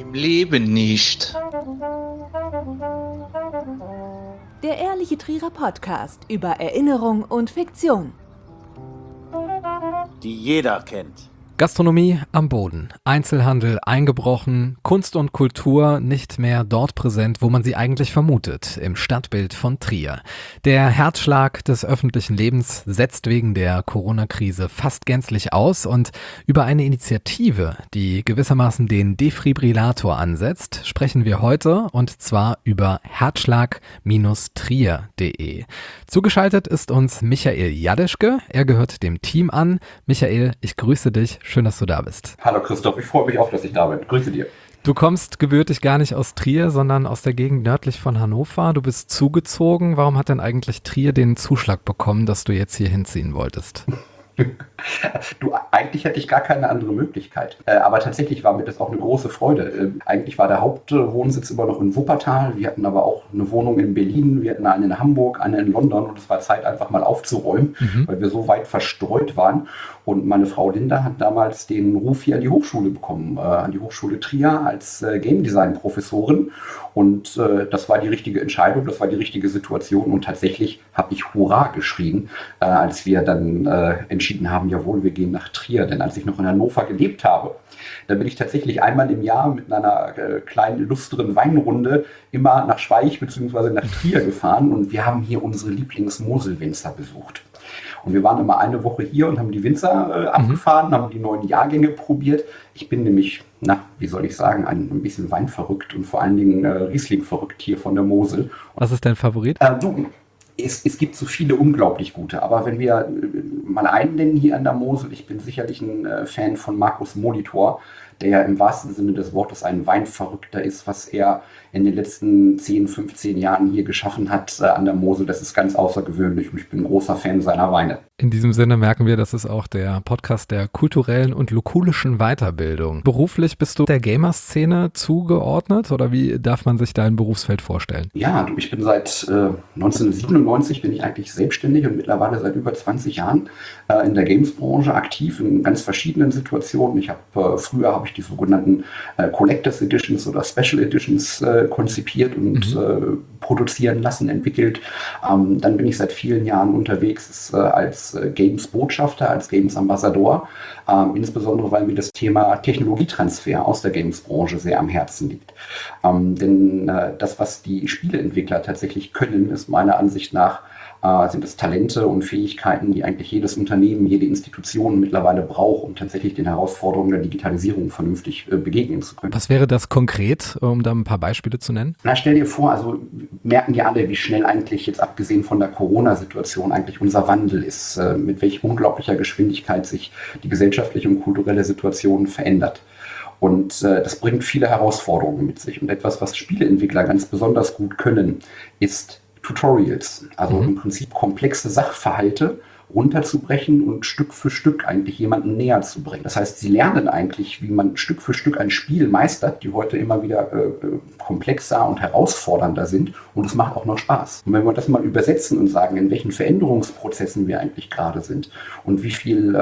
Im Leben nicht. Der Ehrliche Trierer Podcast über Erinnerung und Fiktion. Die jeder kennt. Gastronomie am Boden, Einzelhandel eingebrochen, Kunst und Kultur nicht mehr dort präsent, wo man sie eigentlich vermutet, im Stadtbild von Trier. Der Herzschlag des öffentlichen Lebens setzt wegen der Corona-Krise fast gänzlich aus und über eine Initiative, die gewissermaßen den Defibrillator ansetzt, sprechen wir heute und zwar über herzschlag-trier.de. Zugeschaltet ist uns Michael Jadeschke, er gehört dem Team an. Michael, ich grüße dich. Schön, dass du da bist. Hallo Christoph, ich freue mich auch, dass ich da bin. Grüße dir. Du kommst gebürtig gar nicht aus Trier, sondern aus der Gegend nördlich von Hannover. Du bist zugezogen. Warum hat denn eigentlich Trier den Zuschlag bekommen, dass du jetzt hier hinziehen wolltest? Du, eigentlich hätte ich gar keine andere Möglichkeit. Aber tatsächlich war mir das auch eine große Freude. Eigentlich war der Hauptwohnsitz immer noch in Wuppertal. Wir hatten aber auch eine Wohnung in Berlin, wir hatten eine in Hamburg, eine in London. Und es war Zeit, einfach mal aufzuräumen, weil wir so weit verstreut waren. Und meine Frau Linda hat damals den Ruf hier an die Hochschule bekommen, an die Hochschule Trier als Game Design Professorin. Und das war die richtige Entscheidung, das war die richtige Situation. Und tatsächlich habe ich Hurra geschrien, als wir dann entschieden haben, jawohl, wir gehen nach Trier. Denn als ich noch in Hannover gelebt habe, da bin ich tatsächlich einmal im Jahr mit einer kleinen, illustren Weinrunde immer nach Schweich bzw. nach Trier gefahren. Und wir haben hier unsere Lieblings-Mosel-Winzer besucht. Und wir waren immer eine Woche hier und haben die Winzer abgefahren, haben die neuen Jahrgänge probiert. Ich bin nämlich, wie soll ich sagen, ein bisschen weinverrückt und vor allen Dingen Riesling verrückt hier von der Mosel. Was ist dein Favorit? Es gibt so viele unglaublich gute, aber wenn wir mal einen nennen hier an der Mosel, ich bin sicherlich ein Fan von Markus Molitor, der ja im wahrsten Sinne des Wortes ein Weinverrückter ist, was er in den letzten 10, 15 Jahren hier geschaffen hat an der Mosel. Das ist ganz außergewöhnlich und ich bin ein großer Fan seiner Weine. In diesem Sinne merken wir, das ist auch der Podcast der kulturellen und lokulischen Weiterbildung. Beruflich bist du der Gamer-Szene zugeordnet oder wie darf man sich dein Berufsfeld vorstellen? Ja, ich bin seit 1997 bin ich eigentlich selbstständig und mittlerweile seit über 20 Jahren in der Games-Branche aktiv in ganz verschiedenen Situationen. Früher habe ich die sogenannten Collectors Editions oder Special Editions konzipiert und produzieren lassen, entwickelt. Dann bin ich seit vielen Jahren unterwegs als Games-Botschafter, als Games-Ambassador, insbesondere weil mir das Thema Technologietransfer aus der Games-Branche sehr am Herzen liegt. Denn das, was die Spieleentwickler tatsächlich können, ist meiner Ansicht nach sind es Talente und Fähigkeiten, die eigentlich jedes Unternehmen, jede Institution mittlerweile braucht, um tatsächlich den Herausforderungen der Digitalisierung vernünftig begegnen zu können. Was wäre das konkret, um da ein paar Beispiele zu nennen? Stell dir vor, also merken ja alle, wie schnell eigentlich jetzt abgesehen von der Corona-Situation eigentlich unser Wandel ist, mit welch unglaublicher Geschwindigkeit sich die gesellschaftliche und kulturelle Situation verändert. Und das bringt viele Herausforderungen mit sich. Und etwas, was Spieleentwickler ganz besonders gut können, ist Tutorials, also im Prinzip komplexe Sachverhalte runterzubrechen und Stück für Stück eigentlich jemanden näher zu bringen. Das heißt, sie lernen eigentlich, wie man Stück für Stück ein Spiel meistert, die heute immer wieder komplexer und herausfordernder sind und es macht auch noch Spaß. Und wenn wir das mal übersetzen und sagen, in welchen Veränderungsprozessen wir eigentlich gerade sind und wie viel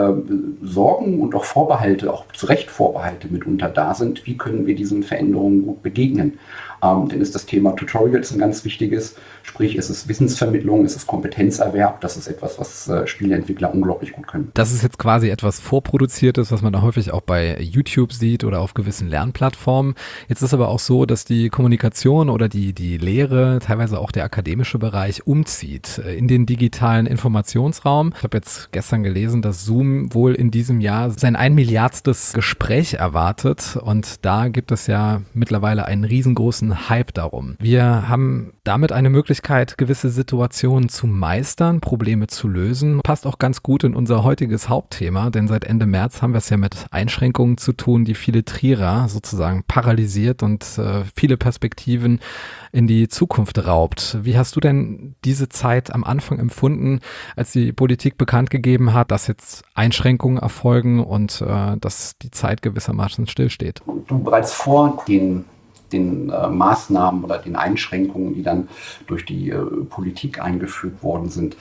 Sorgen und auch Vorbehalte, auch zu Recht Vorbehalte mitunter da sind, wie können wir diesen Veränderungen gut begegnen? Dann ist das Thema Tutorials ein ganz wichtiges, sprich es ist Wissensvermittlung, es ist Kompetenzerwerb, das ist etwas, was Spieleentwickler unglaublich gut können. Das ist jetzt quasi etwas Vorproduziertes, was man da häufig auch bei YouTube sieht oder auf gewissen Lernplattformen. Jetzt ist aber auch so, dass die Kommunikation oder die Lehre, teilweise auch der akademische Bereich umzieht in den digitalen Informationsraum. Ich habe jetzt gestern gelesen, dass Zoom wohl in diesem Jahr sein 1 Milliardstes Gespräch erwartet und da gibt es ja mittlerweile einen riesengroßen Hype darum. Wir haben damit eine Möglichkeit, gewisse Situationen zu meistern, Probleme zu lösen. Passt auch ganz gut in unser heutiges Hauptthema, denn seit Ende März haben wir es ja mit Einschränkungen zu tun, die viele Trierer sozusagen paralysiert und viele Perspektiven in die Zukunft raubt. Wie hast du denn diese Zeit am Anfang empfunden, als die Politik bekannt gegeben hat, dass jetzt Einschränkungen erfolgen und dass die Zeit gewissermaßen stillsteht? Du bereits vor den den Maßnahmen oder den Einschränkungen, die dann durch die Politik eingeführt worden sind,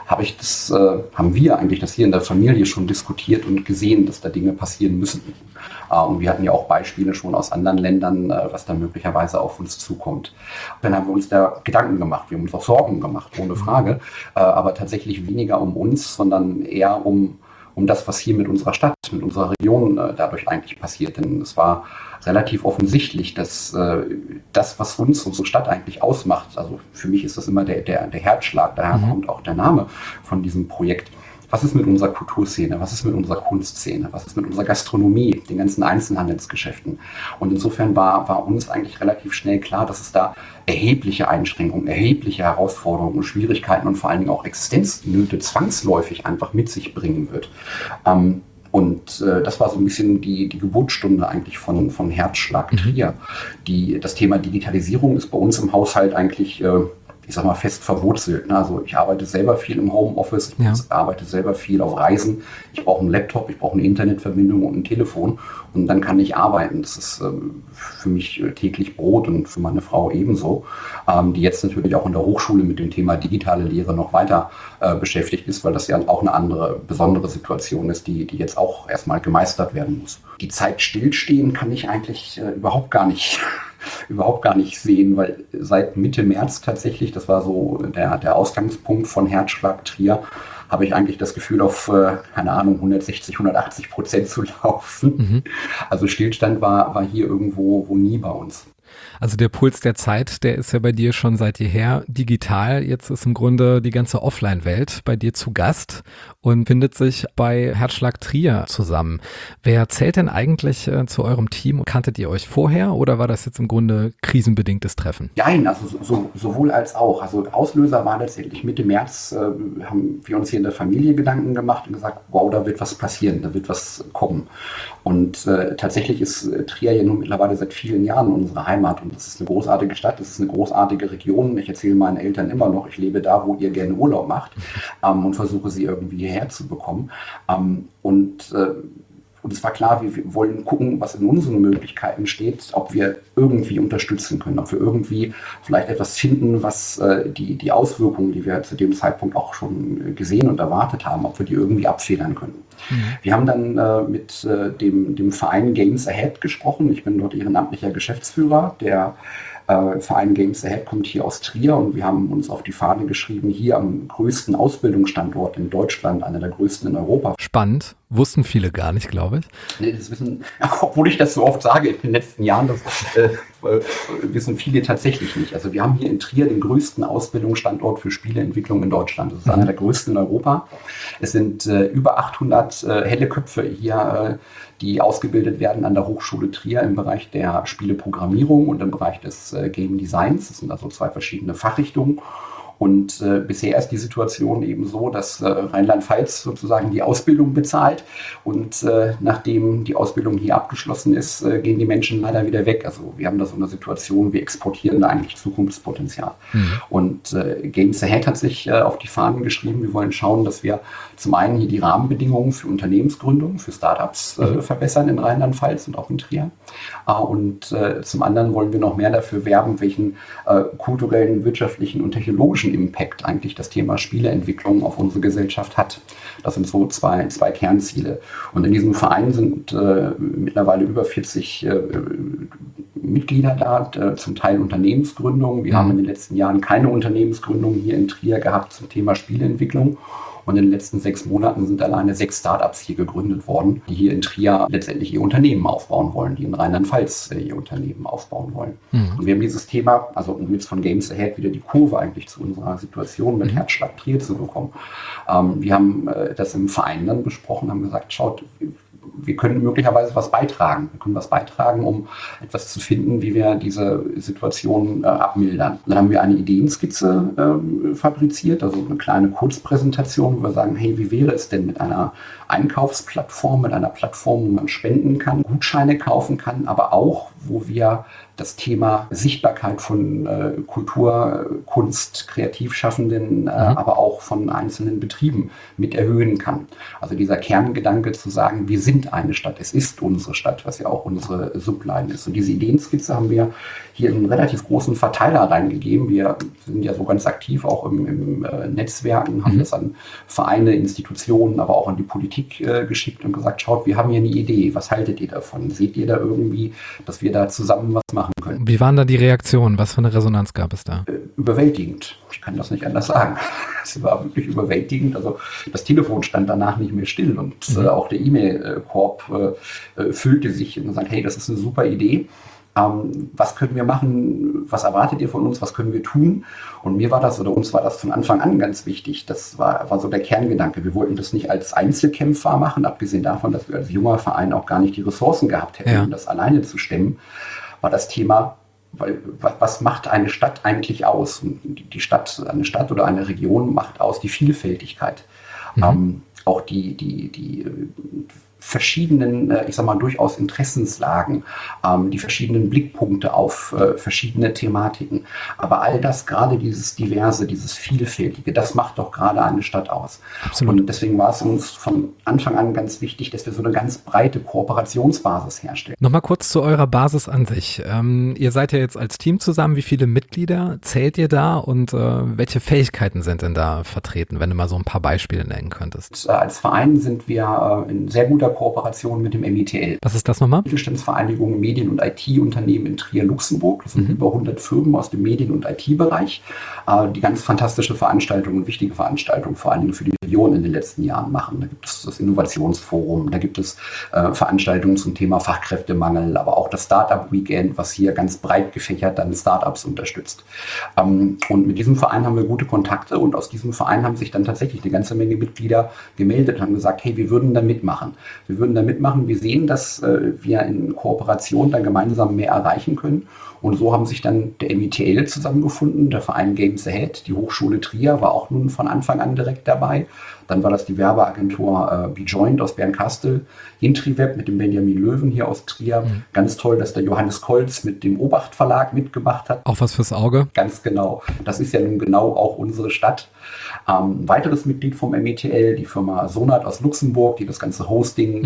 haben wir eigentlich das hier in der Familie schon diskutiert und gesehen, dass da Dinge passieren müssen. Und wir hatten ja auch Beispiele schon aus anderen Ländern, was da möglicherweise auf uns zukommt. Dann haben wir uns da Gedanken gemacht, wir haben uns auch Sorgen gemacht, ohne Frage, aber tatsächlich weniger um uns, sondern eher um das, was hier mit unserer Stadt, mit unserer Region dadurch eigentlich passiert. Denn es war relativ offensichtlich, dass das, was uns, unsere Stadt eigentlich ausmacht, also für mich ist das immer der Herzschlag, daher kommt auch der Name von diesem Projekt. Was ist mit unserer Kulturszene? Was ist mit unserer Kunstszene? Was ist mit unserer Gastronomie, den ganzen Einzelhandelsgeschäften? Und insofern war uns eigentlich relativ schnell klar, dass es da erhebliche Einschränkungen, erhebliche Herausforderungen und Schwierigkeiten und vor allen Dingen auch Existenznöte zwangsläufig einfach mit sich bringen wird. Das war so ein bisschen die Geburtsstunde eigentlich von Herzschlag Trier. Das Thema Digitalisierung ist bei uns im Haushalt eigentlich ich sag mal, fest verwurzelt. Also ich arbeite selber viel im Homeoffice, ich arbeite selber viel auf Reisen. Ich brauche einen Laptop, ich brauche eine Internetverbindung und ein Telefon und dann kann ich arbeiten. Das ist für mich täglich Brot und für meine Frau ebenso, die jetzt natürlich auch in der Hochschule mit dem Thema digitale Lehre noch weiter beschäftigt ist, weil das ja auch eine andere, besondere Situation ist, die jetzt auch erstmal gemeistert werden muss. Die Zeit stillstehen kann ich eigentlich überhaupt gar nicht sehen, weil seit Mitte März tatsächlich, das war so der Ausgangspunkt von Herzschlag Trier, habe ich eigentlich das Gefühl, auf, 160-180% zu laufen. Also Stillstand war hier irgendwo nie bei uns. Also der Puls der Zeit, der ist ja bei dir schon seit jeher digital. Jetzt ist im Grunde die ganze Offline-Welt bei dir zu Gast und findet sich bei Herzschlag Trier zusammen. Wer zählt denn eigentlich zu eurem Team? Kanntet ihr euch vorher oder war das jetzt im Grunde krisenbedingtes Treffen? Nein, also sowohl als auch. Also Auslöser war letztendlich Mitte März, haben wir uns hier in der Familie Gedanken gemacht und gesagt, wow, da wird was passieren, da wird was kommen. Und tatsächlich ist Trier ja nun mittlerweile seit vielen Jahren unsere Heimat und das ist eine großartige Stadt, das ist eine großartige Region. Ich erzähle meinen Eltern immer noch, ich lebe da, wo ihr gerne Urlaub macht und versuche sie irgendwie hierher zu bekommen. Und es war klar, wir wollen gucken, was in unseren Möglichkeiten steht, ob wir irgendwie unterstützen können, ob wir irgendwie vielleicht etwas finden, was die Auswirkungen, die wir zu dem Zeitpunkt auch schon gesehen und erwartet haben, ob wir die irgendwie abfedern können. Wir haben dann mit dem Verein Games Ahead gesprochen. Ich bin dort ehrenamtlicher Geschäftsführer. Der Verein Games Ahead kommt hier aus Trier und wir haben uns auf die Fahne geschrieben, hier am größten Ausbildungsstandort in Deutschland, einer der größten in Europa. Spannend, wussten viele gar nicht, glaube ich. Nee, das wissen, obwohl ich das so oft sage in den letzten Jahren, das wissen viele tatsächlich nicht. Also wir haben hier in Trier den größten Ausbildungsstandort für Spieleentwicklung in Deutschland. Das ist einer der größten in Europa. Es sind über 800 helle Köpfe hier, die ausgebildet werden an der Hochschule Trier im Bereich der Spieleprogrammierung und im Bereich des Game Designs. Das sind also zwei verschiedene Fachrichtungen. Und bisher ist die Situation eben so, dass Rheinland-Pfalz sozusagen die Ausbildung bezahlt und nachdem die Ausbildung hier abgeschlossen ist, gehen die Menschen leider wieder weg. Also wir haben da so eine Situation, wir exportieren da eigentlich Zukunftspotenzial. Und Games Ahead hat sich auf die Fahnen geschrieben, wir wollen schauen, dass wir zum einen hier die Rahmenbedingungen für Unternehmensgründung, für Startups verbessern in Rheinland-Pfalz und auch in Trier. Und zum anderen wollen wir noch mehr dafür werben, welchen kulturellen, wirtschaftlichen und technologischen Impact eigentlich das Thema Spieleentwicklung auf unsere Gesellschaft hat. Das sind so zwei Kernziele. Und in diesem Verein sind mittlerweile über 40 Mitglieder da, zum Teil Unternehmensgründungen. Wir haben in den letzten Jahren keine Unternehmensgründung hier in Trier gehabt zum Thema Spieleentwicklung. Und in den letzten 6 Monaten sind alleine 6 Startups hier gegründet worden, die hier in Trier letztendlich ihr Unternehmen aufbauen wollen, die in Rheinland-Pfalz ihr Unternehmen aufbauen wollen. Und wir haben dieses Thema, also um jetzt von Games Ahead wieder die Kurve eigentlich zu unserer Situation mit Herzschlag Trier zu bekommen. Wir haben das im Verein dann besprochen, haben gesagt, schaut, wir können möglicherweise was beitragen. Wir können was beitragen, um etwas zu finden, wie wir diese Situation abmildern. Dann haben wir eine Ideenskizze fabriziert, also eine kleine Kurzpräsentation, wo wir sagen, hey, wie wäre es denn mit einer Einkaufsplattform, mit einer Plattform, wo man spenden kann, Gutscheine kaufen kann, aber auch, wo wir das Thema Sichtbarkeit von Kultur, Kunst, Kreativschaffenden, aber auch von einzelnen Betrieben mit erhöhen kann. Also dieser Kerngedanke zu sagen, wir sind sind eine Stadt. Es ist unsere Stadt, was ja auch unsere Subline ist. Und diese Ideenskizze haben wir hier in einen relativ großen Verteiler reingegeben. Wir sind ja so ganz aktiv auch im Netzwerken, haben das an Vereine, Institutionen, aber auch an die Politik geschickt und gesagt, schaut, wir haben hier eine Idee. Was haltet ihr davon? Seht ihr da irgendwie, dass wir da zusammen was machen können? Wie waren da die Reaktionen? Was für eine Resonanz gab es da? Überwältigend. Ich kann das nicht anders sagen. Es war wirklich überwältigend. Also das Telefon stand danach nicht mehr still und auch der E-Mail-Korb füllte sich und sagt, hey, das ist eine super Idee. Was können wir machen? Was erwartet ihr von uns? Was können wir tun? Und mir war das oder uns war das von Anfang an ganz wichtig. Das war so der Kerngedanke. Wir wollten das nicht als Einzelkämpfer machen, abgesehen davon, dass wir als junger Verein auch gar nicht die Ressourcen gehabt hätten, um das alleine zu stemmen, war das Thema, weil was macht eine Stadt eigentlich aus? Und eine Stadt oder eine Region macht aus die Vielfältigkeit. Auch die verschiedenen, ich sag mal, durchaus Interessenslagen, die verschiedenen Blickpunkte auf verschiedene Thematiken. Aber all das, gerade dieses Diverse, dieses Vielfältige, das macht doch gerade eine Stadt aus. Absolut. Und deswegen war es uns von Anfang an ganz wichtig, dass wir so eine ganz breite Kooperationsbasis herstellen. Nochmal kurz zu eurer Basis an sich. Ihr seid ja jetzt als Team zusammen. Wie viele Mitglieder zählt ihr da und welche Fähigkeiten sind denn da vertreten, wenn du mal so ein paar Beispiele nennen könntest? Als Verein sind wir in sehr guter Kooperation mit dem MITL. Was ist das nochmal? Mittelstandsvereinigung Medien- und IT-Unternehmen in Trier-Luxemburg. Das sind über 100 Firmen aus dem Medien- und IT-Bereich, die ganz fantastische Veranstaltungen, wichtige Veranstaltungen, vor allem für die Region in den letzten Jahren machen. Da gibt es das Innovationsforum, da gibt es Veranstaltungen zum Thema Fachkräftemangel, aber auch das Startup-Weekend, was hier ganz breit gefächert dann Startups unterstützt. Und mit diesem Verein haben wir gute Kontakte und aus diesem Verein haben sich dann tatsächlich eine ganze Menge Mitglieder gemeldet und haben gesagt, hey, wir würden da mitmachen. Wir würden da mitmachen. Wir sehen, dass wir in Kooperation dann gemeinsam mehr erreichen können. Und so haben sich dann der MITL zusammengefunden, der Verein Games Ahead, die Hochschule Trier war auch nun von Anfang an direkt dabei. Dann war das die Werbeagentur Bejoint aus Bernkastel, Intriweb mit dem Benjamin Löwen hier aus Trier. Ganz toll, dass der Johannes Kolz mit dem Obacht Verlag mitgemacht hat. Auch was fürs Auge? Ganz genau. Das ist ja nun genau auch unsere Stadt. Ein weiteres Mitglied vom MITL, die Firma Sonat aus Luxemburg, die das ganze Hosting,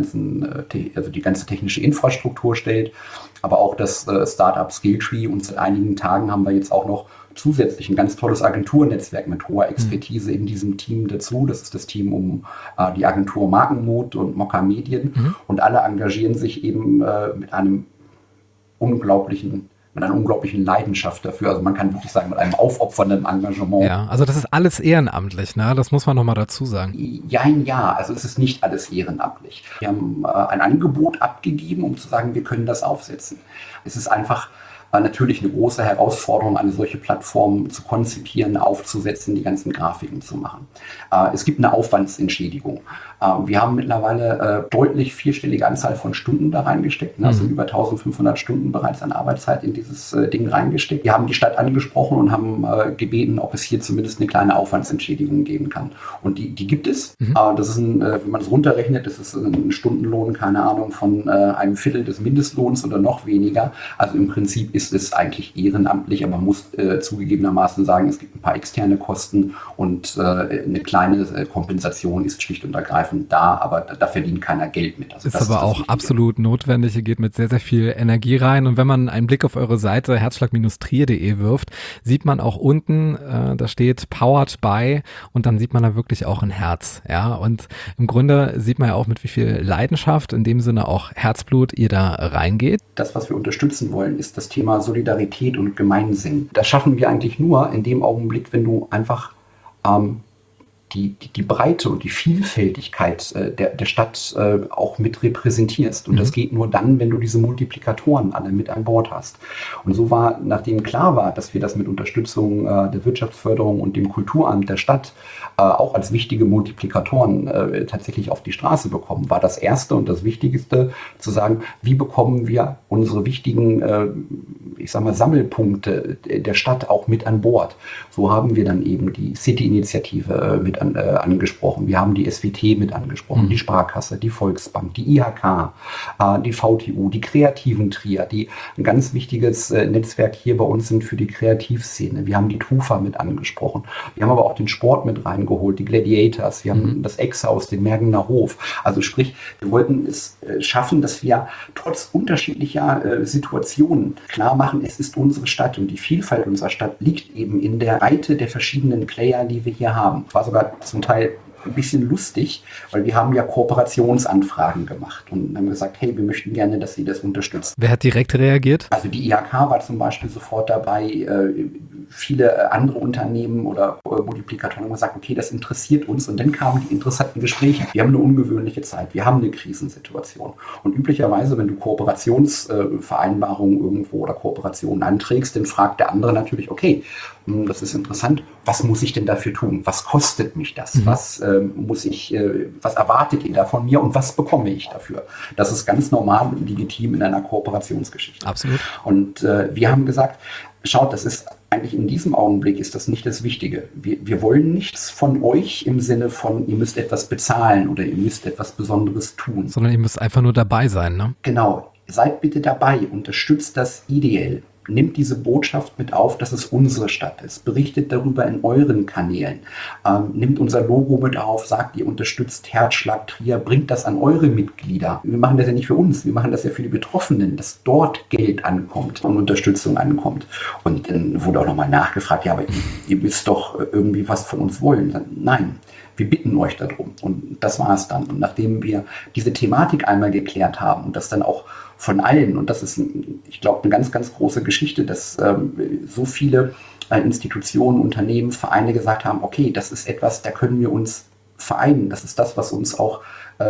die ganze technische Infrastruktur stellt. Aber auch das Startup Skilltree und seit einigen Tagen haben wir jetzt auch noch zusätzlich ein ganz tolles Agenturnetzwerk mit hoher Expertise in diesem Team dazu. Das ist das Team um die Agentur Markenmut und Mokka Medien. Und alle engagieren sich eben mit einer unglaublichen Leidenschaft dafür. Also man kann wirklich sagen, mit einem aufopfernden Engagement. Ja, also das ist alles ehrenamtlich, ne? Das muss man nochmal dazu sagen. Ja, also es ist nicht alles ehrenamtlich. Wir haben ein Angebot abgegeben, um zu sagen, wir können das aufsetzen. Es ist einfach natürlich eine große Herausforderung, eine solche Plattform zu konzipieren, aufzusetzen, die ganzen Grafiken zu machen. Es gibt eine Aufwandsentschädigung. Wir haben mittlerweile deutlich vierstellige Anzahl von Stunden da reingesteckt, also über 1500 Stunden bereits an Arbeitszeit in dieses Ding reingesteckt. Wir haben die Stadt angesprochen und haben gebeten, ob es hier zumindest eine kleine Aufwandsentschädigung geben kann. Und die gibt es. Das ist wenn man es runterrechnet, das ist ein Stundenlohn, keine Ahnung, von einem Viertel des Mindestlohns oder noch weniger. Also im Prinzip ist es eigentlich ehrenamtlich, aber man muss zugegebenermaßen sagen, es gibt ein paar externe Kosten und eine kleine Kompensation ist schlicht und ergreifend da, aber da verdient keiner Geld mit. Also ist aber auch absolut notwendig. Ihr geht mit sehr, sehr viel Energie rein und wenn man einen Blick auf eure Seite herzschlag-trier.de wirft, sieht man auch unten, da steht Powered by und dann sieht man da wirklich auch ein Herz. Ja, und im Grunde sieht man ja auch, mit wie viel Leidenschaft, in dem Sinne auch Herzblut, ihr da reingeht. Das, was wir unterstützen wollen, ist das Thema Solidarität und Gemeinsinn. Das schaffen wir eigentlich nur in dem Augenblick, wenn du einfach die Breite und die Vielfältigkeit der Stadt auch mit repräsentierst. Und das geht nur dann, wenn du diese Multiplikatoren alle mit an Bord hast. Und so war, nachdem klar war, dass wir das mit Unterstützung der Wirtschaftsförderung und dem Kulturamt der Stadt auch als wichtige Multiplikatoren tatsächlich auf die Straße bekommen, war das Erste und das Wichtigste zu sagen, wie bekommen wir unsere wichtigen, Sammelpunkte der Stadt auch mit an Bord. So haben wir dann eben die City-Initiative mit angesprochen, wir haben die SWT mit angesprochen, die Sparkasse, die Volksbank, die IHK, die VTU, die kreativen Trier, die ein ganz wichtiges Netzwerk hier bei uns sind für die Kreativszene. Wir haben die TUFA mit angesprochen. Wir haben aber auch den Sport mit reingeholt, die Gladiators, wir haben das Ex-Haus, den Mergener Hof. Also sprich, wir wollten es schaffen, dass wir trotz unterschiedlicher Situationen klar machen, es ist unsere Stadt und die Vielfalt unserer Stadt liegt eben in der Breite der verschiedenen Player, die wir hier haben. War sogar zum Teil ein bisschen lustig, weil wir haben ja Kooperationsanfragen gemacht und haben gesagt, hey, wir möchten gerne, dass Sie das unterstützen. Wer hat direkt reagiert? Also die IHK war zum Beispiel sofort dabei, viele andere Unternehmen oder Multiplikatoren haben gesagt, okay, das interessiert uns und dann kamen die interessanten Gespräche. Wir haben eine ungewöhnliche Zeit, wir haben eine Krisensituation und üblicherweise, wenn du Kooperationsvereinbarungen irgendwo oder Kooperationen anträgst, dann fragt der andere natürlich, okay, das ist interessant, was muss ich denn dafür tun? Was kostet mich das? Was erwartet ihr da von mir und was bekomme ich dafür? Das ist ganz normal und legitim in einer Kooperationsgeschichte. Absolut. Und wir haben gesagt, schaut, das ist eigentlich in diesem Augenblick ist das nicht das Wichtige. Wir wollen nichts von euch im Sinne von, ihr müsst etwas bezahlen oder ihr müsst etwas Besonderes tun. Sondern ihr müsst einfach nur dabei sein, ne? Genau. Seid bitte dabei, unterstützt das ideell. Nimmt diese Botschaft mit auf, dass es unsere Stadt ist. Berichtet darüber in euren Kanälen. Nimmt unser Logo mit auf, sagt, ihr unterstützt Herzschlag Trier, bringt das an eure Mitglieder. Wir machen das ja nicht für uns, wir machen das ja für die Betroffenen, dass dort Geld ankommt und Unterstützung ankommt. Und dann wurde auch nochmal nachgefragt, ja, aber ihr müsst doch irgendwie was von uns wollen. Nein, wir bitten euch darum. Und das war es dann. Und nachdem wir diese Thematik einmal geklärt haben und das dann auch von allen, und das ist, ich glaube, eine ganz, ganz große Geschichte, dass so viele Institutionen, Unternehmen, Vereine gesagt haben, okay, das ist etwas, da können wir uns vereinen. Das ist das, was uns auch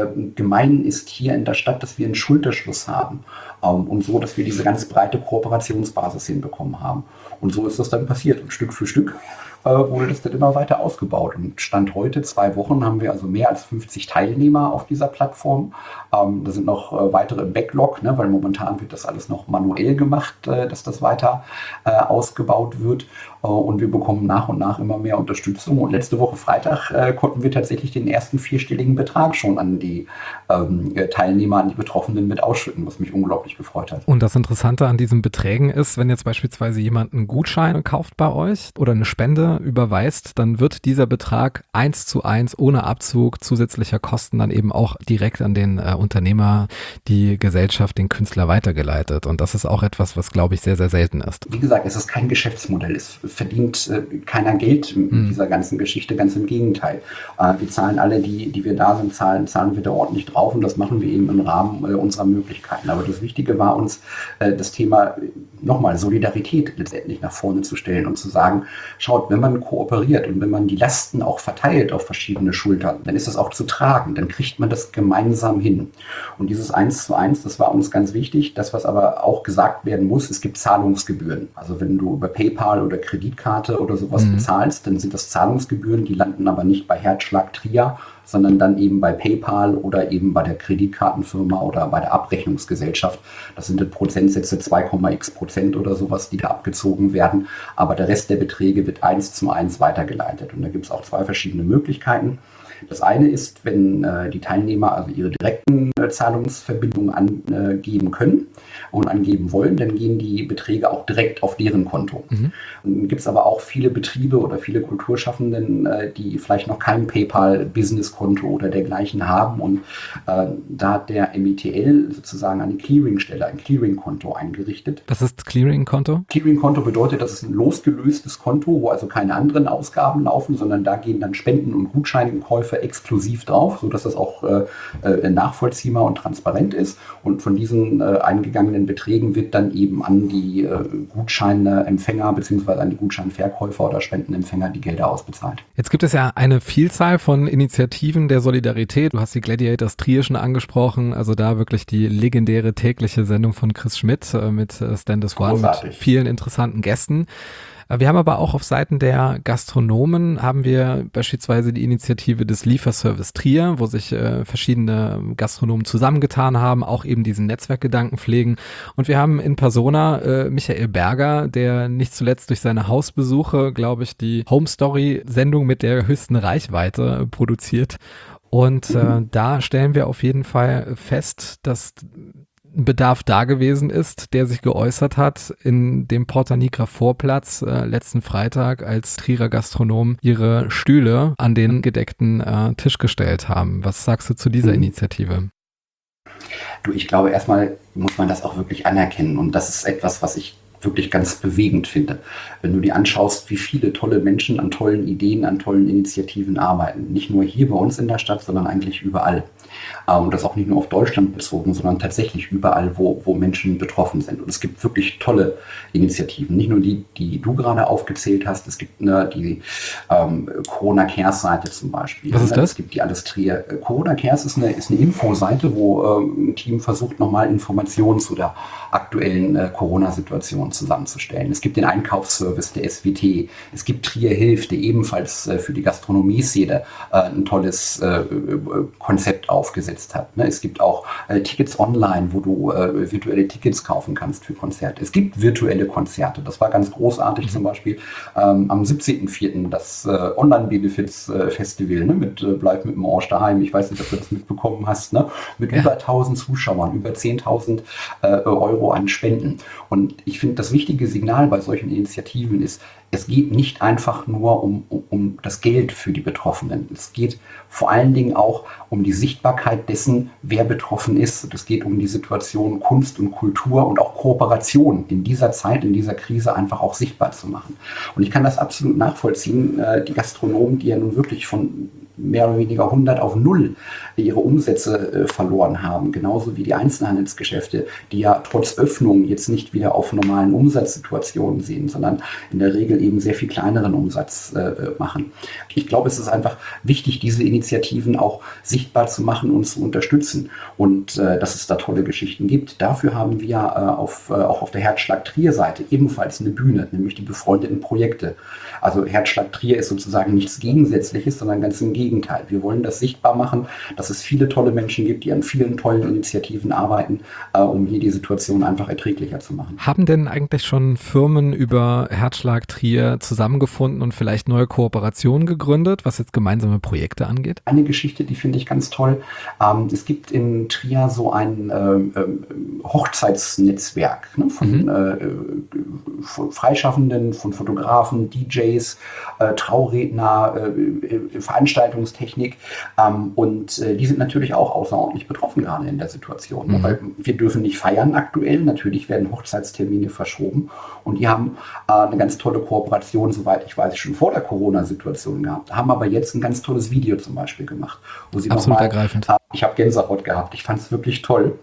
gemein ist hier in der Stadt, dass wir einen Schulterschluss haben und so, dass wir diese ganz breite Kooperationsbasis hinbekommen haben. Und so ist das dann passiert. Und Stück für Stück wurde das dann immer weiter ausgebaut. Und Stand heute, 2 Wochen, haben wir also mehr als 50 Teilnehmer auf dieser Plattform. Da sind noch weitere im Backlog, ne, weil momentan wird das alles noch manuell gemacht, dass das weiter ausgebaut wird. Und wir bekommen nach und nach immer mehr Unterstützung. Und letzte Woche Freitag konnten wir tatsächlich den ersten 4-stelligen Betrag schon an die Teilnehmer, an die Betroffenen mit ausschütten, was mich unglaublich gefreut hat. Und das Interessante an diesen Beträgen ist, wenn jetzt beispielsweise jemand einen Gutschein kauft bei euch oder eine Spende überweist, dann wird dieser Betrag 1:1 ohne Abzug zusätzlicher Kosten dann eben auch direkt an den Unternehmer, die Gesellschaft, den Künstler weitergeleitet. Und das ist auch etwas, was, glaube ich, sehr, sehr selten ist. Wie gesagt, es ist kein Geschäftsmodell. Es verdient keiner Geld in dieser ganzen Geschichte. Ganz im Gegenteil. Wir zahlen alle, die wir da sind, zahlen wir da ordentlich drauf und das machen wir eben im Rahmen unserer Möglichkeiten. Aber das Wichtige war uns, das Thema nochmal Solidarität letztendlich nach vorne zu stellen und zu sagen, schaut, wenn man kooperiert und wenn man die Lasten auch verteilt auf verschiedene Schultern, dann ist das auch zu tragen, dann kriegt man das gemeinsam hin. Und dieses 1:1, das war uns ganz wichtig. Das, was aber auch gesagt werden muss, es gibt Zahlungsgebühren. Also wenn du über PayPal oder Kreditkarte oder sowas bezahlst, dann sind das Zahlungsgebühren, die landen aber nicht bei Herzschlag Trier, sondern dann eben bei PayPal oder eben bei der Kreditkartenfirma oder bei der Abrechnungsgesellschaft. Das sind Prozentsätze 2,x% oder sowas, die da abgezogen werden. Aber der Rest der Beträge wird 1:1 weitergeleitet. Und da gibt es auch 2 verschiedene Möglichkeiten. Das eine ist, wenn die Teilnehmer also ihre direkten Zahlungsverbindungen angeben können und angeben wollen, dann gehen die Beträge auch direkt auf deren Konto. Dann gibt es aber auch viele Betriebe oder viele Kulturschaffenden, die vielleicht noch kein PayPal-Business-Konto oder dergleichen haben. Und da hat der MITL sozusagen eine Clearingstelle, ein Clearing-Konto eingerichtet. Was ist Clearing-Konto? Clearing-Konto bedeutet, dass es ein losgelöstes Konto, wo also keine anderen Ausgaben laufen, sondern da gehen dann Spenden und Gutscheinkäufe exklusiv drauf, sodass das auch nachvollziehbar und transparent ist. Und von diesen eingegangenen Beträgen wird dann eben an die Gutscheinempfänger bzw. an die Gutscheinverkäufer oder Spendenempfänger die Gelder ausbezahlt. Jetzt gibt es ja eine Vielzahl von Initiativen der Solidarität. Du hast die Gladiators Trier schon angesprochen, also da wirklich die legendäre tägliche Sendung von Chris Schmidt mit Stand as One, mit vielen interessanten Gästen. Wir haben aber auch auf Seiten der Gastronomen haben wir beispielsweise die Initiative des Lieferservice Trier, wo sich verschiedene Gastronomen zusammengetan haben, auch eben diesen Netzwerkgedanken pflegen. Und wir haben in Persona Michael Berger, der nicht zuletzt durch seine Hausbesuche, glaube ich, die Home Story-Sendung mit der höchsten Reichweite produziert. Und da stellen wir auf jeden Fall fest, dass ein Bedarf da gewesen ist, der sich geäußert hat in dem Porta Nigra Vorplatz letzten Freitag, als Trierer Gastronomen ihre Stühle an den gedeckten Tisch gestellt haben. Was sagst du zu dieser Initiative? Du, ich glaube, erstmal muss man das auch wirklich anerkennen. Und das ist etwas, was ich wirklich ganz bewegend finde. Wenn du dir anschaust, wie viele tolle Menschen an tollen Ideen, an tollen Initiativen arbeiten. Nicht nur hier bei uns in der Stadt, sondern eigentlich überall. Und das auch nicht nur auf Deutschland bezogen, sondern tatsächlich überall, wo Menschen betroffen sind. Und es gibt wirklich tolle Initiativen. Nicht nur die du gerade aufgezählt hast. Es gibt die Corona Cares Seite zum Beispiel. Was ist das? Es gibt die Alles Trier. Corona Cares ist eine Infoseite, wo ein Team versucht, nochmal Informationen zu der aktuellen Corona-Situation zusammenzustellen. Es gibt den Einkaufsservice der SWT. Es gibt Trier Hilft, der ebenfalls für die Gastronomie-Szene ein tolles Konzept aufgesetzt hat. Es gibt auch Tickets online, wo du virtuelle Tickets kaufen kannst für Konzerte. Es gibt virtuelle Konzerte. Das war ganz großartig, zum Beispiel am 17.04. das Online-Benefits-Festival mit Bleib mit dem Arsch daheim. Ich weiß nicht, ob du das mitbekommen hast. Mit über 1000 Zuschauern, über 10.000 Euro an Spenden. Und ich finde, das wichtige Signal bei solchen Initiativen ist, es geht nicht einfach nur um das Geld für die Betroffenen. Es geht vor allen Dingen auch um die Sichtbarkeit dessen, wer betroffen ist. Und es geht um die Situation Kunst und Kultur und auch Kooperation in dieser Zeit, in dieser Krise einfach auch sichtbar zu machen. Und ich kann das absolut nachvollziehen. Die Gastronomen, die ja nun wirklich von mehr oder weniger 100 auf 0 ihre Umsätze verloren haben. Genauso wie die Einzelhandelsgeschäfte, die ja trotz Öffnung jetzt nicht wieder auf normalen Umsatzsituationen sehen, sondern in der Regel eben sehr viel kleineren Umsatz machen. Ich glaube, es ist einfach wichtig, diese Initiativen auch sichtbar zu machen und zu unterstützen. Und dass es da tolle Geschichten gibt. Dafür haben wir auch auf der Herzschlag Trier-Seite ebenfalls eine Bühne, nämlich die befreundeten Projekte. Also Herzschlag Trier ist sozusagen nichts Gegensätzliches, sondern ganz im Gegenteil. Wir wollen das sichtbar machen, dass es viele tolle Menschen gibt, die an vielen tollen Initiativen arbeiten, um hier die Situation einfach erträglicher zu machen. Haben denn eigentlich schon Firmen über Herzschlag Trier zusammengefunden und vielleicht neue Kooperationen gegründet, was jetzt gemeinsame Projekte angeht? Eine Geschichte, die finde ich ganz toll. Es gibt in Trier so ein Hochzeitsnetzwerk von Freischaffenden, von Fotografen, DJs, Trauredner, Veranstaltungstechnik. Und die sind natürlich auch außerordentlich betroffen gerade in der Situation. Weil wir dürfen nicht feiern aktuell. Natürlich werden Hochzeitstermine verschoben. Und die haben eine ganz tolle Kooperation, soweit ich weiß, schon vor der Corona-Situation gehabt. Haben aber jetzt ein ganz tolles Video zum Beispiel gemacht. Wo sie absolut ergreifend. Ich habe Gänsehaut gehabt. Ich fand es wirklich toll.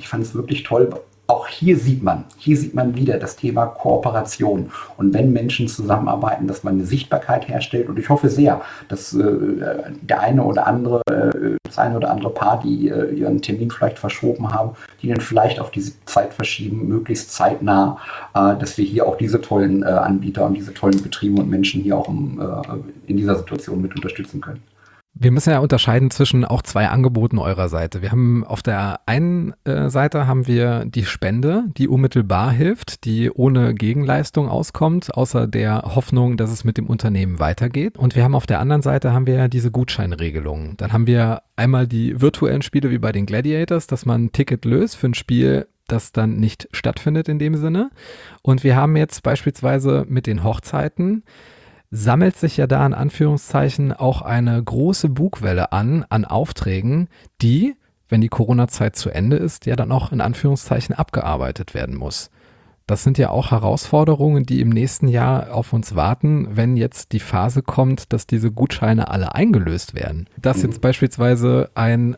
Auch hier sieht man wieder das Thema Kooperation. Und wenn Menschen zusammenarbeiten, dass man eine Sichtbarkeit herstellt. Und ich hoffe sehr, dass das eine oder andere Paar, die ihren Termin vielleicht verschoben haben, die dann vielleicht auf diese Zeit verschieben, möglichst zeitnah, dass wir hier auch diese tollen Anbieter und diese tollen Betriebe und Menschen hier auch in dieser Situation mit unterstützen können. Wir müssen ja unterscheiden zwischen auch zwei Angeboten eurer Seite. Wir haben auf der einen Seite haben wir die Spende, die unmittelbar hilft, die ohne Gegenleistung auskommt, außer der Hoffnung, dass es mit dem Unternehmen weitergeht. Und wir haben auf der anderen Seite haben wir ja diese Gutscheinregelung. Dann haben wir einmal die virtuellen Spiele wie bei den Gladiators, dass man ein Ticket löst für ein Spiel, das dann nicht stattfindet in dem Sinne. Und wir haben jetzt beispielsweise mit den Hochzeiten sammelt sich ja da in Anführungszeichen auch eine große Bugwelle an Aufträgen, die, wenn die Corona-Zeit zu Ende ist, ja dann auch in Anführungszeichen abgearbeitet werden muss. Das sind ja auch Herausforderungen, die im nächsten Jahr auf uns warten, wenn jetzt die Phase kommt, dass diese Gutscheine alle eingelöst werden. Dass jetzt beispielsweise ein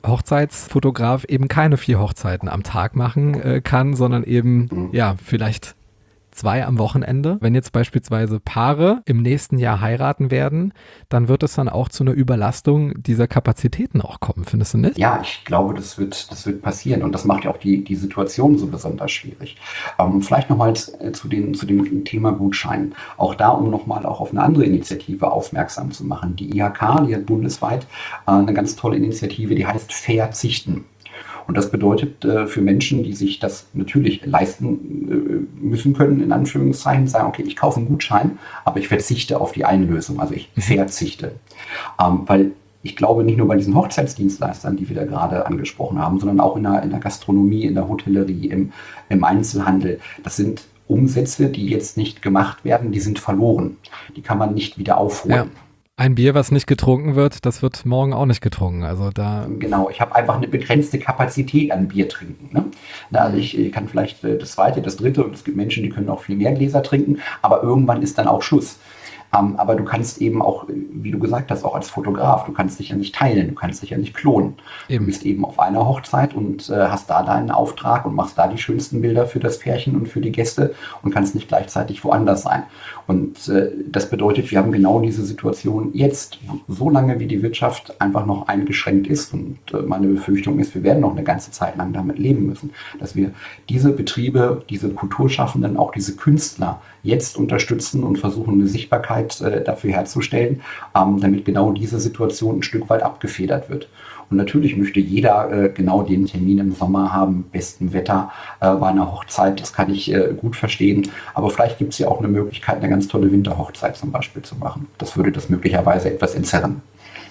Hochzeitsfotograf eben keine 4 Hochzeiten am Tag machen kann, sondern eben ja vielleicht 2 am Wochenende. Wenn jetzt beispielsweise Paare im nächsten Jahr heiraten werden, dann wird es dann auch zu einer Überlastung dieser Kapazitäten auch kommen, findest du nicht? Ja, ich glaube, das wird passieren und das macht ja auch die Situation so besonders schwierig. Vielleicht nochmal zu dem Thema Gutschein. Auch da, um nochmal auch auf eine andere Initiative aufmerksam zu machen. Die IHK, die hat bundesweit eine ganz tolle Initiative, die heißt Verzichten. Und das bedeutet für Menschen, die sich das natürlich leisten müssen können, in Anführungszeichen, sagen, okay, ich kaufe einen Gutschein, aber ich verzichte auf die Einlösung, also ich verzichte. Weil ich glaube, nicht nur bei diesen Hochzeitsdienstleistern, die wir da gerade angesprochen haben, sondern auch in der Gastronomie, in der Hotellerie, im Einzelhandel, das sind Umsätze, die jetzt nicht gemacht werden, die sind verloren. Die kann man nicht wieder aufholen. Ja. Ein Bier, was nicht getrunken wird, das wird morgen auch nicht getrunken. Also da genau, ich habe einfach eine begrenzte Kapazität an Bier trinken. Ne? Also ich kann vielleicht das zweite, das dritte und es gibt Menschen, die können auch viel mehr Gläser trinken, aber irgendwann ist dann auch Schluss. Aber du kannst eben auch, wie du gesagt hast, auch als Fotograf, du kannst dich ja nicht teilen, du kannst dich ja nicht klonen. Eben. Du bist eben auf einer Hochzeit und hast da deinen Auftrag und machst da die schönsten Bilder für das Pärchen und für die Gäste und kannst nicht gleichzeitig woanders sein. Und das bedeutet, wir haben genau diese Situation jetzt, so lange wie die Wirtschaft einfach noch eingeschränkt ist. Und meine Befürchtung ist, wir werden noch eine ganze Zeit lang damit leben müssen, dass wir diese Betriebe, diese Kulturschaffenden, auch diese Künstler jetzt unterstützen und versuchen, eine Sichtbarkeit dafür herzustellen, damit genau diese Situation ein Stück weit abgefedert wird. Und natürlich möchte jeder genau den Termin im Sommer haben, besten Wetter bei einer Hochzeit, das kann ich gut verstehen. Aber vielleicht gibt es ja auch eine Möglichkeit, eine ganz tolle Winterhochzeit zum Beispiel zu machen. Das würde das möglicherweise etwas entzerren.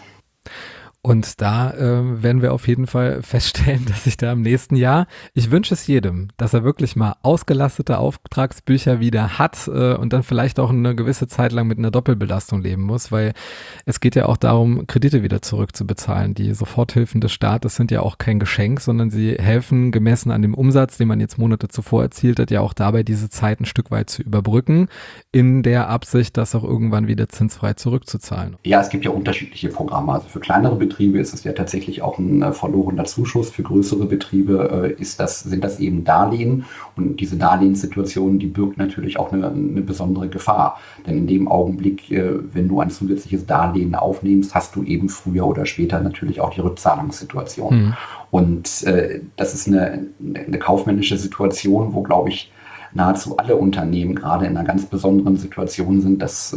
Und da werden wir auf jeden Fall feststellen, dass sich da im nächsten Jahr, ich wünsche es jedem, dass er wirklich mal ausgelastete Auftragsbücher wieder hat und dann vielleicht auch eine gewisse Zeit lang mit einer Doppelbelastung leben muss, weil es geht ja auch darum, Kredite wieder zurückzubezahlen. Die Soforthilfen des Staates sind ja auch kein Geschenk, sondern sie helfen gemessen an dem Umsatz, den man jetzt Monate zuvor erzielt hat, ja auch dabei, diese Zeit ein Stück weit zu überbrücken, in der Absicht, das auch irgendwann wieder zinsfrei zurückzuzahlen. Ja, es gibt ja unterschiedliche Programme. Also für kleinere Betriebe ist es ja tatsächlich auch ein verlorener Zuschuss. Für größere Betriebe sind das eben Darlehen. Und diese Darlehenssituation, die birgt natürlich auch eine besondere Gefahr. Denn in dem Augenblick, wenn du ein zusätzliches Darlehen aufnimmst, hast du eben früher oder später natürlich auch die Rückzahlungssituation. Mhm. Und das ist eine kaufmännische Situation, wo, glaube ich, nahezu alle Unternehmen gerade in einer ganz besonderen Situation sind, das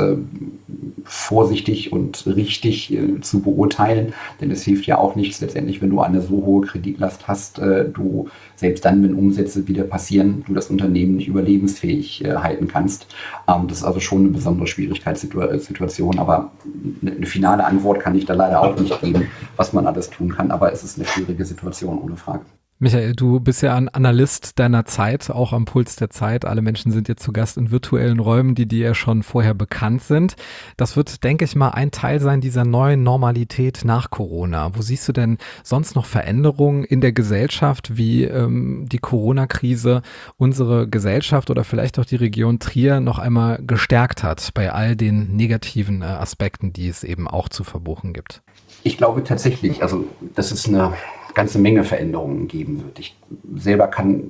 vorsichtig und richtig zu beurteilen. Denn es hilft ja auch nichts letztendlich, wenn du eine so hohe Kreditlast hast, du selbst dann, wenn Umsätze wieder passieren, du das Unternehmen nicht überlebensfähig halten kannst. Das ist also schon eine besondere Schwierigkeitssituation. Aber eine finale Antwort kann ich da leider auch nicht geben, was man alles tun kann. Aber es ist eine schwierige Situation, ohne Frage. Michael, du bist ja ein Analyst deiner Zeit, auch am Puls der Zeit. Alle Menschen sind jetzt zu Gast in virtuellen Räumen, die dir ja schon vorher bekannt sind. Das wird, denke ich mal, ein Teil sein dieser neuen Normalität nach Corona. Wo siehst du denn sonst noch Veränderungen in der Gesellschaft, wie die Corona-Krise unsere Gesellschaft oder vielleicht auch die Region Trier noch einmal gestärkt hat bei all den negativen Aspekten, die es eben auch zu verbuchen gibt? Ich glaube tatsächlich, also das ist eine ganze Menge Veränderungen geben wird. Ich selber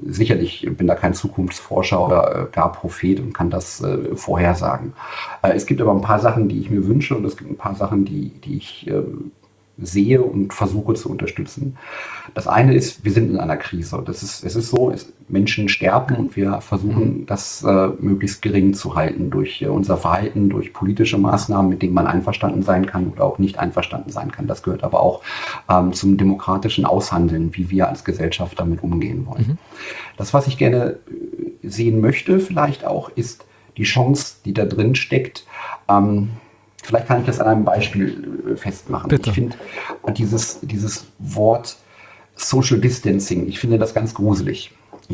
bin da kein Zukunftsforscher oder gar Prophet und kann das vorhersagen. Es gibt aber ein paar Sachen, die ich mir wünsche und es gibt ein paar Sachen, die ich sehe und versuche zu unterstützen. Das eine ist, wir sind in einer Krise. Es ist so, Menschen sterben und wir versuchen, das möglichst gering zu halten durch unser Verhalten, durch politische Maßnahmen, mit denen man einverstanden sein kann oder auch nicht einverstanden sein kann. Das gehört aber auch zum demokratischen Aushandeln, wie wir als Gesellschaft damit umgehen wollen. Mhm. Das, was ich gerne sehen möchte, vielleicht auch, ist die Chance, die da drin steckt. Vielleicht kann ich das an einem Beispiel festmachen. Bitte. Ich finde dieses Wort Social Distancing, ich finde das ganz gruselig.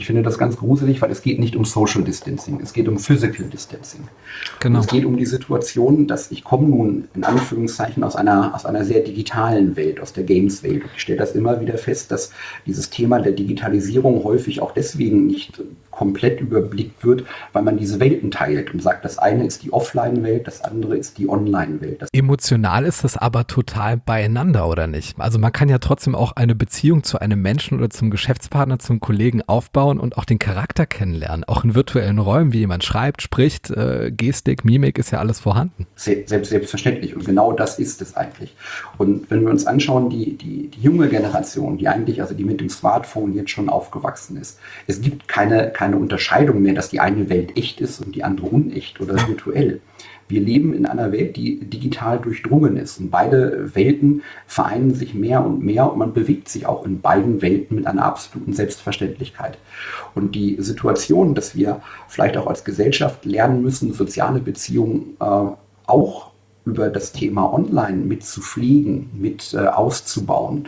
Weil es geht nicht um Social Distancing, es geht um Physical Distancing. Genau. Und es geht um die Situation, dass ich komme nun in Anführungszeichen aus einer sehr digitalen Welt, aus der Games-Welt. Und ich stelle das immer wieder fest, dass dieses Thema der Digitalisierung häufig auch deswegen nicht komplett überblickt wird, weil man diese Welten teilt und sagt, das eine ist die Offline-Welt, das andere ist die Online-Welt. Emotional ist das aber total beieinander, oder nicht? Also man kann ja trotzdem auch eine Beziehung zu einem Menschen oder zum Geschäftspartner, zum Kollegen aufbauen, aufbauen und auch den Charakter kennenlernen. Auch in virtuellen Räumen, wie jemand schreibt, spricht, Gestik, Mimik ist ja alles vorhanden. Selbstverständlich. Und genau das ist es eigentlich. Und wenn wir uns anschauen, die junge Generation, die mit dem Smartphone jetzt schon aufgewachsen ist, es gibt keine Unterscheidung mehr, dass die eine Welt echt ist und die andere unecht oder virtuell. Wir leben in einer Welt, die digital durchdrungen ist. Und beide Welten vereinen sich mehr und man bewegt sich auch in beiden Welten mit einer absoluten Selbstverständlichkeit. Und die Situation, dass wir vielleicht auch als Gesellschaft lernen müssen, soziale Beziehungen auch über das Thema Online mit zu pflegen, mit auszubauen,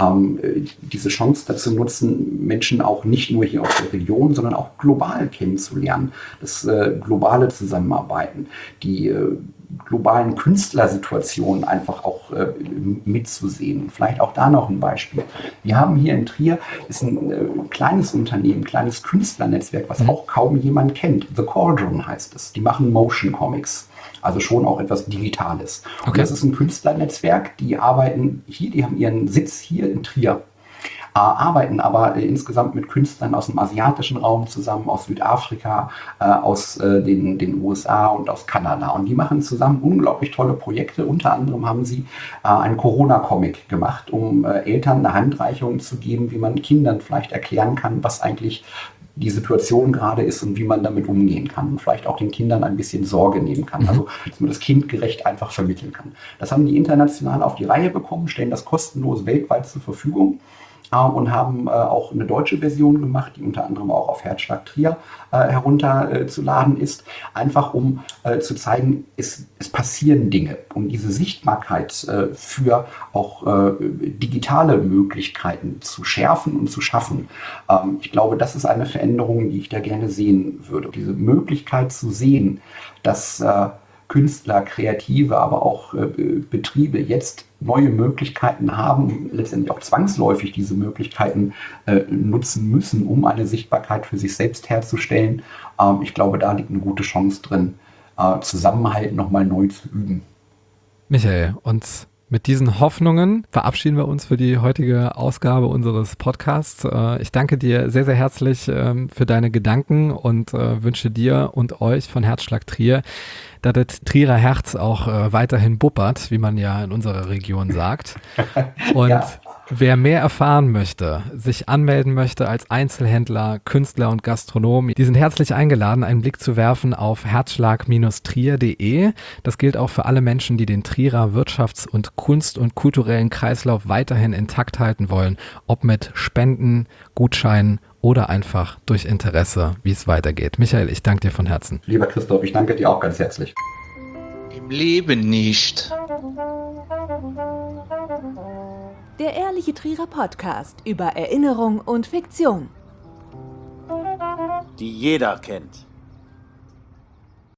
diese Chance dazu nutzen, Menschen auch nicht nur hier aus der Region, sondern auch global kennenzulernen, das globale Zusammenarbeiten, die globalen Künstlersituationen einfach auch mitzusehen. Vielleicht auch da noch ein Beispiel. Wir haben hier in Trier, ist ein kleines Unternehmen, kleines Künstlernetzwerk, was auch kaum jemand kennt. The Cauldron heißt es. Die machen Motion Comics. Also schon auch etwas Digitales. Okay. Und das ist ein Künstlernetzwerk, die arbeiten hier, die haben ihren Sitz hier in Trier, arbeiten aber insgesamt mit Künstlern aus dem asiatischen Raum zusammen, aus Südafrika, aus den USA und aus Kanada. Und die machen zusammen unglaublich tolle Projekte. Unter anderem haben sie einen Corona-Comic gemacht, um Eltern eine Handreichung zu geben, wie man Kindern vielleicht erklären kann, was eigentlich die Situation gerade ist und wie man damit umgehen kann und vielleicht auch den Kindern ein bisschen Sorge nehmen kann. Also, dass man das kindgerecht einfach vermitteln kann. Das haben die international auf die Reihe bekommen, stellen das kostenlos weltweit zur Verfügung und haben auch eine deutsche Version gemacht, die unter anderem auch auf Herzschlag Trier herunterzuladen ist, einfach um zu zeigen, es passieren Dinge, um diese Sichtbarkeit für auch digitale Möglichkeiten zu schärfen und zu schaffen. Ich glaube, das ist eine Veränderung, die ich da gerne sehen würde. Diese Möglichkeit zu sehen, dass Künstler, Kreative, aber auch Betriebe jetzt neue Möglichkeiten haben, letztendlich auch zwangsläufig diese Möglichkeiten nutzen müssen, um eine Sichtbarkeit für sich selbst herzustellen. Ich glaube, da liegt eine gute Chance drin, Zusammenhalt nochmal neu zu üben. Michael, und mit diesen Hoffnungen verabschieden wir uns für die heutige Ausgabe unseres Podcasts. Ich danke dir sehr, sehr herzlich für deine Gedanken und wünsche dir und euch von Herzschlag Trier, dass das Trierer Herz auch weiterhin buppert, wie man ja in unserer Region sagt. Und ja. Wer mehr erfahren möchte, sich anmelden möchte als Einzelhändler, Künstler und Gastronom, die sind herzlich eingeladen, einen Blick zu werfen auf herzschlag-trier.de. Das gilt auch für alle Menschen, die den Trierer Wirtschafts- und Kunst- und kulturellen Kreislauf weiterhin intakt halten wollen, ob mit Spenden, Gutscheinen oder einfach durch Interesse, wie es weitergeht. Michael, ich danke dir von Herzen. Lieber Christoph, ich danke dir auch ganz herzlich. Im Leben nicht. Der ehrliche Trierer Podcast über Erinnerung und Fiktion. Die jeder kennt.